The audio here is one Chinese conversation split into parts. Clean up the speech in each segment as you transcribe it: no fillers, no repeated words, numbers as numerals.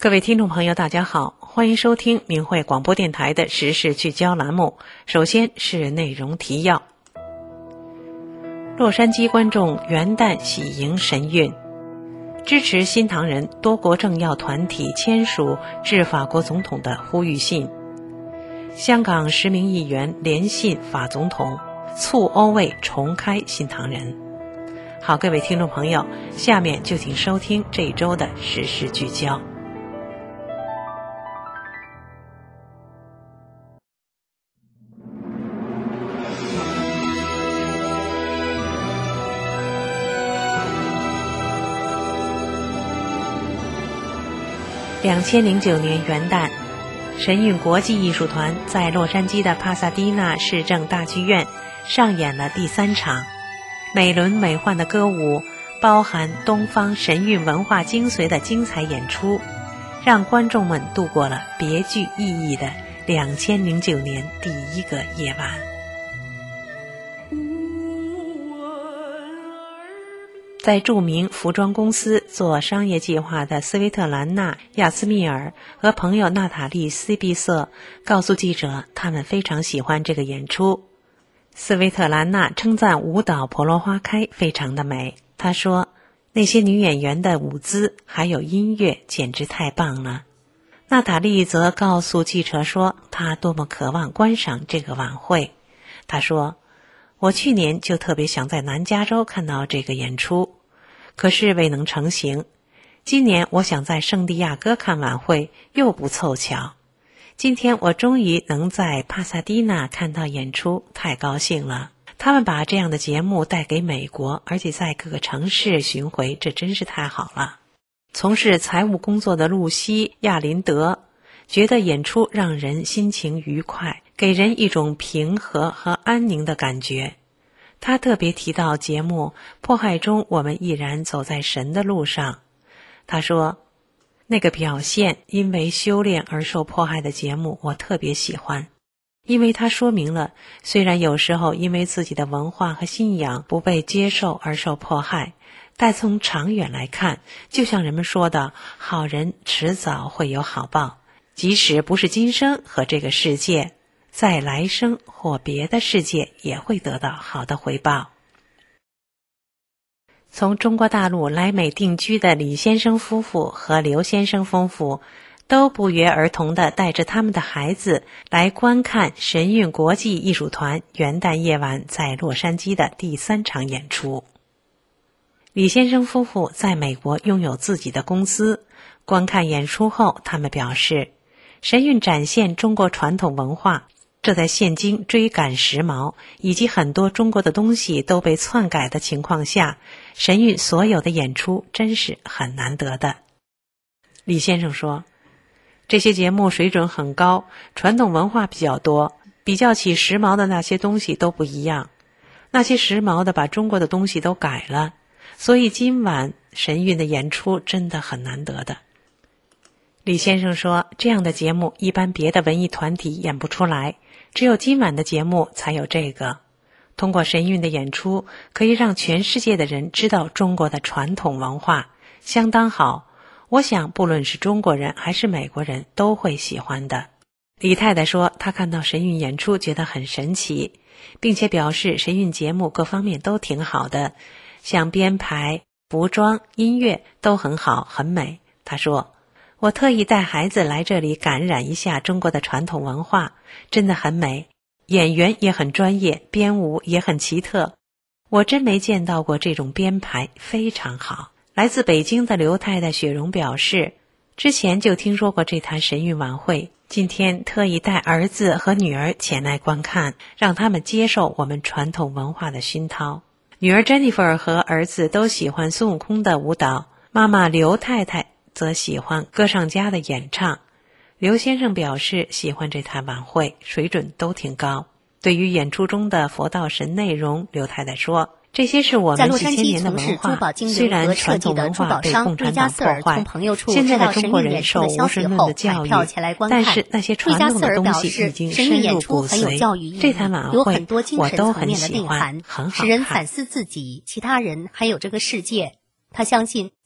各位听众朋友大家好，欢迎收听明慧广播电台的时事聚焦栏目。首先是内容提要。洛杉矶观众元旦喜迎神韵，支持新唐人多国政要团体签署致法国总统的呼吁信。香港10名议员联信法总统，促欧卫重开新唐人。好，各位听众朋友，下面就请收听这一周的时事聚焦。2009年元旦，神韵国际艺术团在洛杉矶的帕萨迪纳市政大剧院上演了第3场。美轮美奂的歌舞，包含东方神韵文化精髓的精彩演出，让观众们度过了别具意义的2009年第一个夜晚。在著名服装公司做商业计划的斯威特兰娜·亚斯密尔和朋友娜塔莉·斯毕瑟告诉记者，他们非常喜欢这个演出。斯威特兰娜称赞舞蹈《婆罗花开》非常的美，她说那些女演员的舞姿还有音乐简直太棒了。娜塔莉则告诉记者说，她多么渴望观赏这个晚会。她说，我去年就特别想在南加州看到这个演出，可是未能成行。今年我想在圣地亚哥看晚会，又不凑巧。今天我终于能在帕萨迪纳看到演出，太高兴了。他们把这样的节目带给美国，而且在各个城市巡回，这真是太好了。从事财务工作的露西·亚林德觉得演出让人心情愉快，给人一种平和和安宁的感觉。他特别提到节目《迫害中我们毅然走在神的路上》。他说，那个表现因为修炼而受迫害的节目我特别喜欢，因为它说明了虽然有时候因为自己的文化和信仰不被接受而受迫害，但从长远来看，就像人们说的，好人迟早会有好报，即使不是今生和这个世界，在来生或别的世界也会得到好的回报。从中国大陆来美定居的李先生夫妇和刘先生夫妇都不约而同地带着他们的孩子来观看神韵国际艺术团元旦夜晚在洛杉矶的第3场演出。李先生夫妇在美国拥有自己的公司，观看演出后，他们表示，神韵展现中国传统文化，这在现今追赶时髦以及很多中国的东西都被篡改的情况下，神韵所有的演出真是很难得的。李先生说，这些节目水准很高，传统文化比较多，比较起时髦的那些东西都不一样，那些时髦的把中国的东西都改了，所以今晚神韵的演出真的很难得的。李先生说，这样的节目一般别的文艺团体演不出来，只有今晚的节目才有这个。通过神韵的演出，可以让全世界的人知道中国的传统文化，相当好。我想不论是中国人还是美国人都会喜欢的。李太太说，她看到神韵演出觉得很神奇，并且表示神韵节目各方面都挺好的，像编排、服装、音乐都很好，很美。她说，我特意带孩子来这里感染一下中国的传统文化，真的很美，演员也很专业，编舞也很奇特，我真没见到过这种编排，非常好。来自北京的刘太太雪荣表示，之前就听说过这坛神韵晚会，今天特意带儿子和女儿前来观看，让他们接受我们传统文化的熏陶。女儿 Jennifer 和儿子都喜欢孙悟空的舞蹈，妈妈刘太太则喜欢歌唱家的演唱。刘先生表示喜欢这台晚会，水准都挺高。对于演出中的佛道神内容，刘太太说，这些是我们几千年的文化，虽然传统文化被共产党破坏，现在的中国人受无神论的教育，但是那些传统的东西已经深入骨髓。这台晚会我都很喜欢，很好看， 使人反思自己、其他人还有这个世界。他相信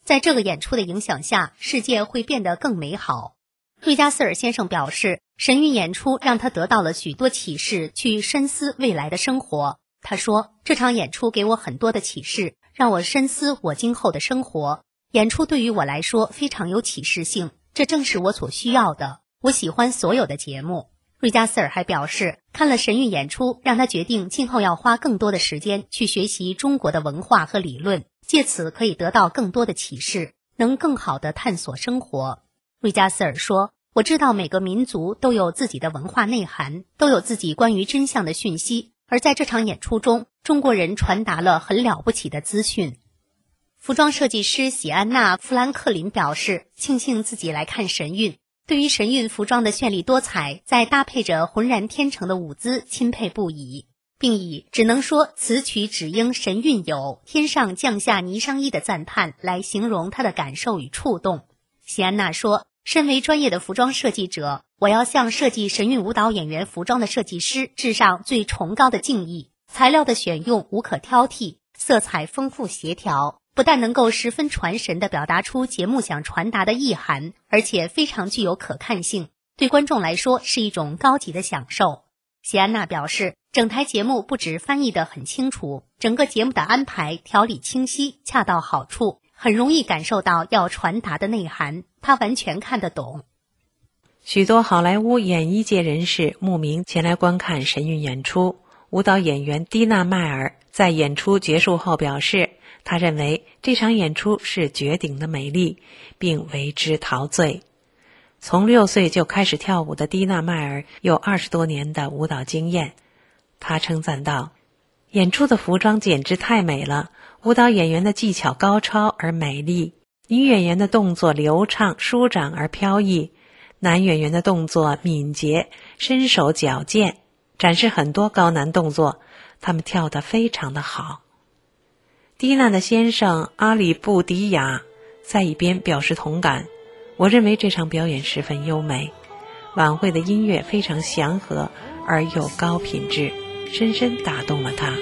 在这个演出的影响下，世界会变得更美好。瑞加斯尔先生表示，神韵演出让他得到了许多启示，去深思未来的生活。他说，这场演出给我很多的启示，让我深思我今后的生活。演出对于我来说非常有启示性，这正是我所需要的。我喜欢所有的节目。瑞加斯尔还表示，看了神韵演出，让他决定今后要花更多的时间去学习中国的文化和理论，借此可以得到更多的启示，能更好地探索生活。瑞加斯尔说，我知道每个民族都有自己的文化内涵，都有自己关于真相的讯息，而在这场演出中，中国人传达了很了不起的资讯。服装设计师喜安娜·富兰克林表示，庆幸自己来看神韵，对于神韵服装的绚丽多彩，再搭配着浑然天成的舞姿，钦佩不已，并以只能说此曲只应神韵有，天上降下霓裳衣的赞叹来形容他的感受与触动。喜安娜说，身为专业的服装设计者，我要向设计神韵舞蹈演员服装的设计师致上最崇高的敬意。材料的选用无可挑剔，色彩丰富协调，不但能够十分传神地表达出节目想传达的意涵，而且非常具有可看性，对观众来说是一种高级的享受。喜安娜表示，整台节目不只翻译得很清楚，整个节目的安排条理清晰，恰到好处，很容易感受到要传达的内涵，她完全看得懂。 许多好莱坞演艺界人士慕名前来观看神韵演出。舞蹈演员蒂娜·迈尔在演出结束后表示，他认为这场演出是绝顶的美丽，并为之陶醉。从6岁就开始跳舞的蒂娜·迈尔有20多年的舞蹈经验。他称赞道，演出的服装简直太美了，舞蹈演员的技巧高超而美丽，女演员的动作流畅舒展而飘逸，男演员的动作敏捷身手矫健，展示很多高难动作，他们跳得非常的好。蒂娜的先生阿里布迪亚在一边表示同感，我认为这场表演十分优美，晚会的音乐非常祥和而又高品质，深深打动了他。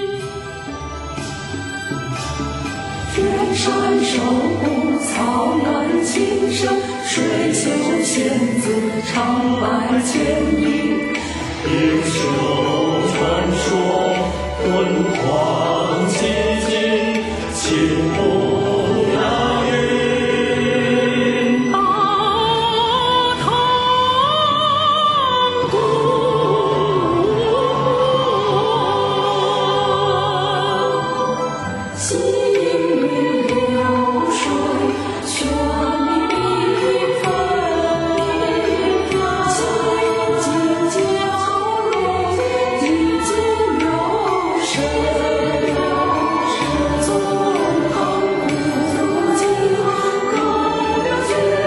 天山守护草原青生，水袖仙子长百千里，英雄传说敦煌奇迹，青红压云大唐古心流水绚丽芬千金交融，一见有神，纵横古今，高流绝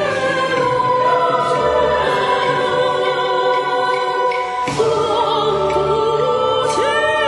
龙，光古千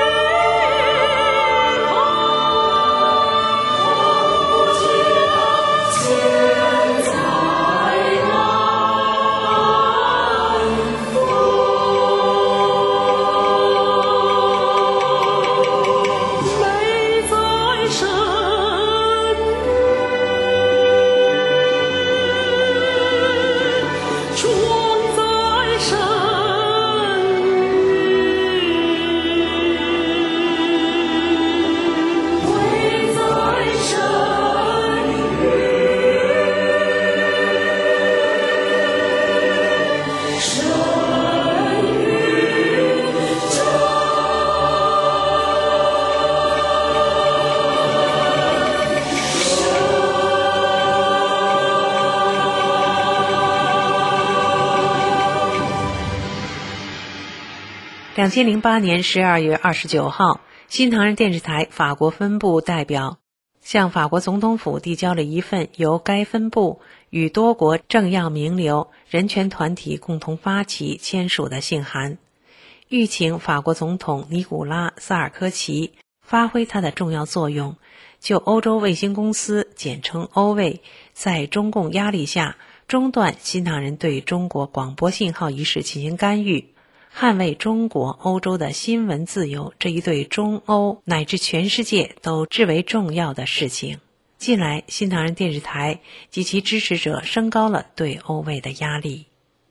2008年12月29号，新唐人电视台法国分部代表向法国总统府递交了一份由该分部与多国政要名流、人权团体共同发起签署的信函，欲请法国总统尼古拉·萨尔科齐发挥他的重要作用，就欧洲卫星公司简称欧卫在中共压力下中断新唐人对中国广播信号一事进行干预，捍卫中国、欧洲的新闻自由，这一对中欧乃至全世界都至为重要的事情。 近来，新唐人电视台及其支持者升高了对欧卫的压力。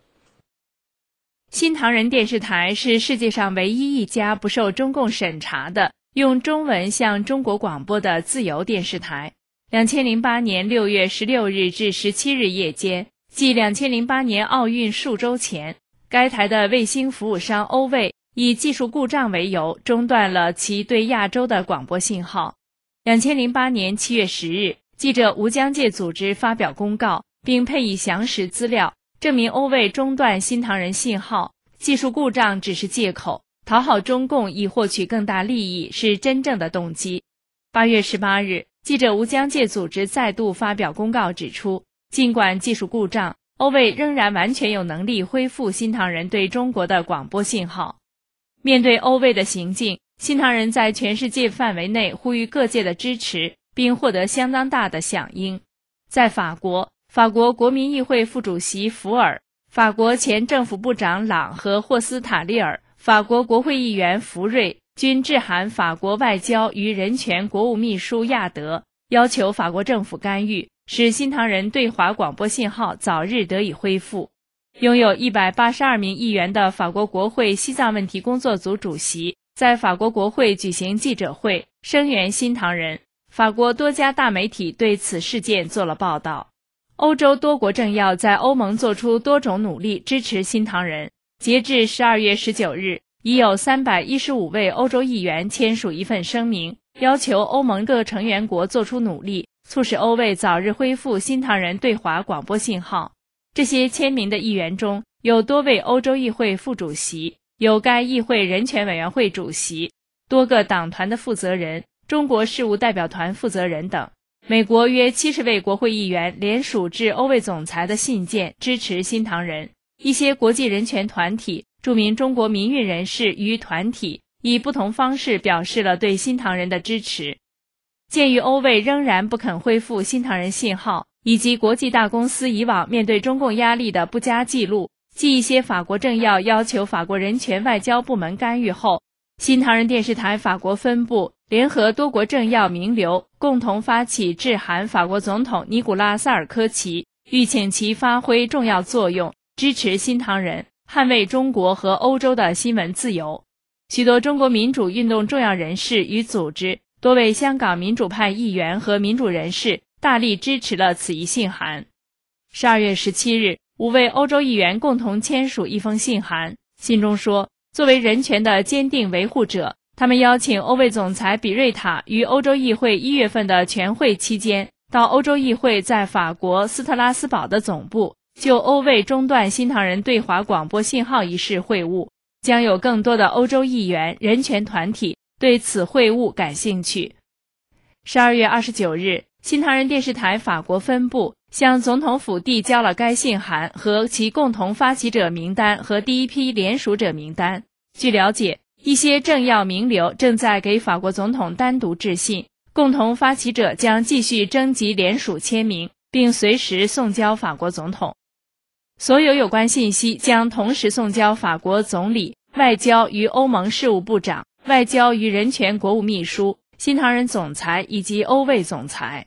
新唐人电视台是世界上唯一一家不受中共审查的用中文向中国广播的自由电视台。2008年6月16日至17日夜间，即2008年奥运数周前，该台的卫星服务商欧卫以技术故障为由，中断了其对亚洲的广播信号。2008年7月10日，记者吴江界组织发表公告，并配以详实资料，证明欧卫中断新唐人信号，技术故障只是借口，讨好中共以获取更大利益是真正的动机。8月18日，记者吴江界组织再度发表公告指出，尽管技术故障，欧卫仍然完全有能力恢复新唐人对中国的广播信号。面对欧卫的行径，新唐人在全世界范围内呼吁各界的支持，并获得相当大的响应。在法国国民议会副主席福尔、法国前政府部长朗和霍斯塔利尔、法国国会议员福瑞均致函法国外交与人权国务秘书亚德，要求法国政府干预，使新唐人对华广播信号早日得以恢复。拥有182名议员的法国国会西藏问题工作组主席在法国国会举行记者会，声援新唐人。法国多家大媒体对此事件做了报道。欧洲多国政要在欧盟做出多种努力支持新唐人。截至12月19日，已有315位欧洲议员签署一份声明，要求欧盟各成员国做出努力，促使欧卫早日恢复新唐人对华广播信号。这些签名的议员中，有多位欧洲议会副主席，有该议会人权委员会主席，多个党团的负责人，中国事务代表团负责人等。美国约70位国会议员联署致欧卫总裁的信件，支持新唐人。一些国际人权团体、著名中国民运人士与团体以不同方式表示了对新唐人的支持。鉴于欧卫仍然不肯恢复新唐人信号，以及国际大公司以往面对中共压力的不佳记录，继一些法国政要要求法国人权外交部门干预后，新唐人电视台法国分部联合多国政要名流，共同发起致函法国总统尼古拉·萨尔科齐，欲请其发挥重要作用，支持新唐人，捍卫中国和欧洲的新闻自由。许多中国民主运动重要人士与组织，多位香港民主派议员和民主人士大力支持了此一信函。12月17日，5位欧洲议员共同签署一封信函，信中说，作为人权的坚定维护者，他们邀请欧卫总裁比瑞塔于欧洲议会1月份的全会期间，到欧洲议会在法国斯特拉斯堡的总部，就欧卫中断新唐人对华广播信号一事会晤。将有更多的欧洲议员、人权团体对此会晤感兴趣。12月29日，新唐人电视台法国分部向总统府递交了该信函和其共同发起者名单和第一批联署者名单。据了解，一些政要名流正在给法国总统单独致信，共同发起者将继续征集联署签名，并随时送交法国总统。所有有关信息将同时送交法国总理、外交与欧盟事务部长、外交与人权国务秘书、新唐人总裁以及欧卫总裁。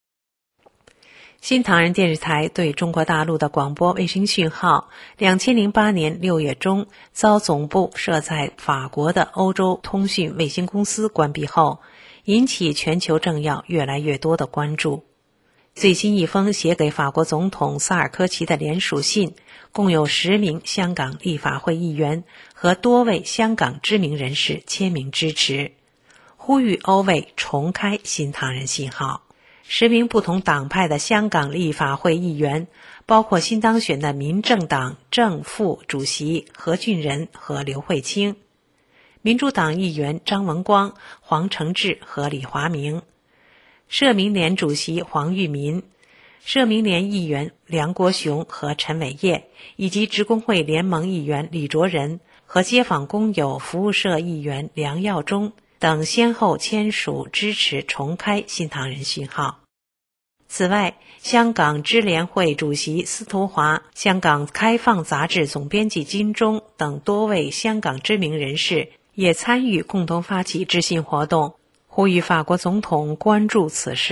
新唐人电视台对中国大陆的广播卫星讯号2008年6月中遭总部设在法国的欧洲通讯卫星公司关闭后，引起全球政要越来越多的关注。最新一封写给法国总统萨尔科齐的联署信，共有10名香港立法会议员和多位香港知名人士签名支持，呼吁欧卫重开新唐人信号。10名不同党派的香港立法会议员，包括新当选的民政党正副主席何俊仁和刘慧卿，民主党议员张文光、黄成智和李华明，社民联主席黄玉民，社民联议员梁国雄和陈伟业，以及职工会联盟议员李卓人和街坊工友服务社议员梁耀忠等先后签署支持重开新唐人讯号。此外，香港支联会主席司徒华、香港开放杂志总编辑金钟等多位香港知名人士也参与共同发起致信活动，呼吁法国总统关注此事，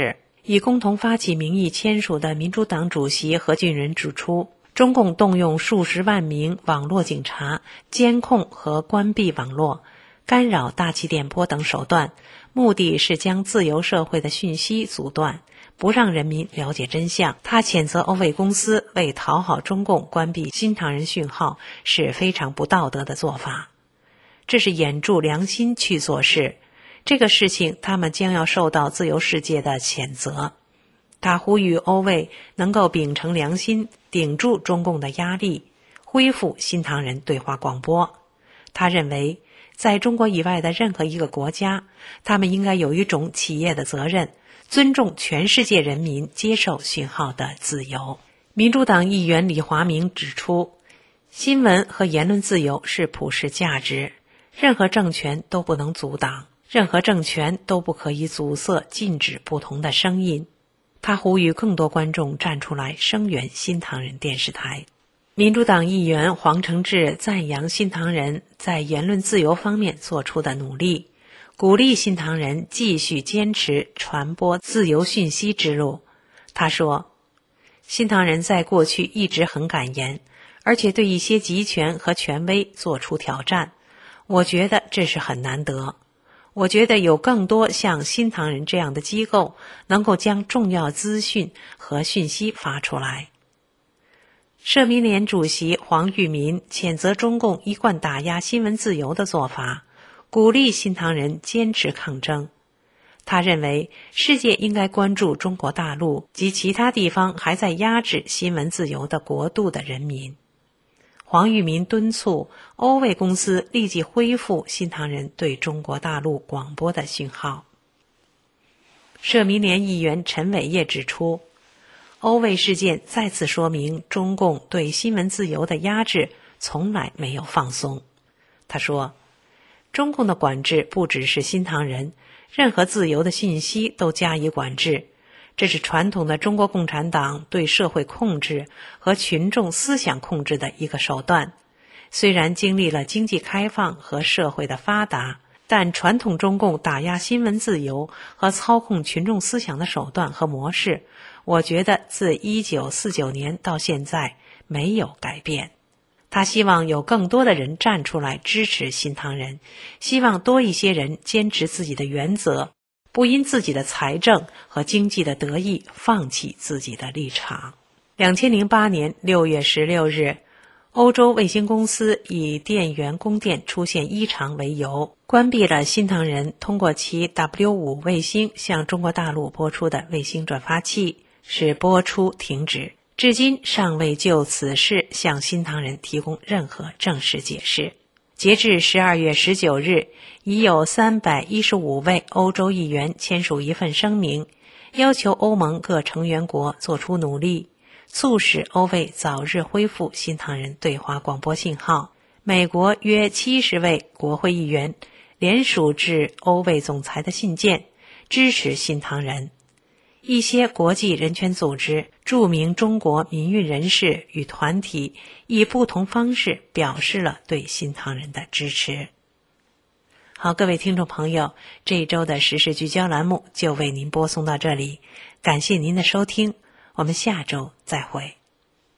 以共同发起名义签署的民主党主席何俊仁指出，中共动用数十万名网络警察监控和关闭网络、干扰大气电波等手段，目的是将自由社会的讯息阻断，不让人民了解真相。他谴责欧卫公司为讨好中共关闭新唐人讯号是非常不道德的做法，这是掩住良心去做事，这个事情他们将要受到自由世界的谴责。他呼吁欧卫能够秉承良心，顶住中共的压力，恢复新唐人对话广播。他认为在中国以外的任何一个国家，他们应该有一种企业的责任，尊重全世界人民接受讯号的自由。民主党议员李华明指出，新闻和言论自由是普世价值，任何政权都不能阻挡，任何政权都不可以阻塞禁止不同的声音。他呼吁更多观众站出来声援新唐人电视台。民主党议员黄承志赞扬新唐人在言论自由方面做出的努力，鼓励新唐人继续坚持传播自由讯息之路。他说，新唐人在过去一直很敢言，而且对一些集权和权威做出挑战，我觉得这是很难得。我觉得有更多像新唐人这样的机构能够将重要资讯和讯息发出来。社民连主席黄玉民谴责中共一贯打压新闻自由的做法，鼓励新唐人坚持抗争。他认为世界应该关注中国大陆及其他地方还在压制新闻自由的国度的人民。黄玉民敦促欧卫公司立即恢复新唐人对中国大陆广播的讯号。社民连议员陈伟业指出，欧卫事件再次说明中共对新闻自由的压制从来没有放松。他说，中共的管制不只是新唐人，任何自由的信息都加以管制，这是传统的中国共产党对社会控制和群众思想控制的一个手段。虽然经历了经济开放和社会的发达，但传统中共打压新闻自由和操控群众思想的手段和模式，我觉得自1949年到现在没有改变。他希望有更多的人站出来支持新唐人，希望多一些人坚持自己的原则，不因自己的财政和经济的得意放弃自己的立场。2008年6月16日，欧洲卫星公司以电源供电出现异常为由，关闭了新唐人通过其 W5 卫星向中国大陆播出的卫星转发器，使播出停止。至今尚未就此事向新唐人提供任何正式解释。截至12月19日，已有315位欧洲议员签署一份声明，要求欧盟各成员国做出努力，促使欧卫早日恢复新唐人对华广播信号。美国约70位国会议员联署致欧卫总裁的信件，支持新唐人。一些国际人权组织、著名中国民运人士与团体以不同方式表示了对新唐人的支持。好，各位听众朋友，这一周的时事聚焦栏目就为您播送到这里，感谢您的收听，我们下周再会。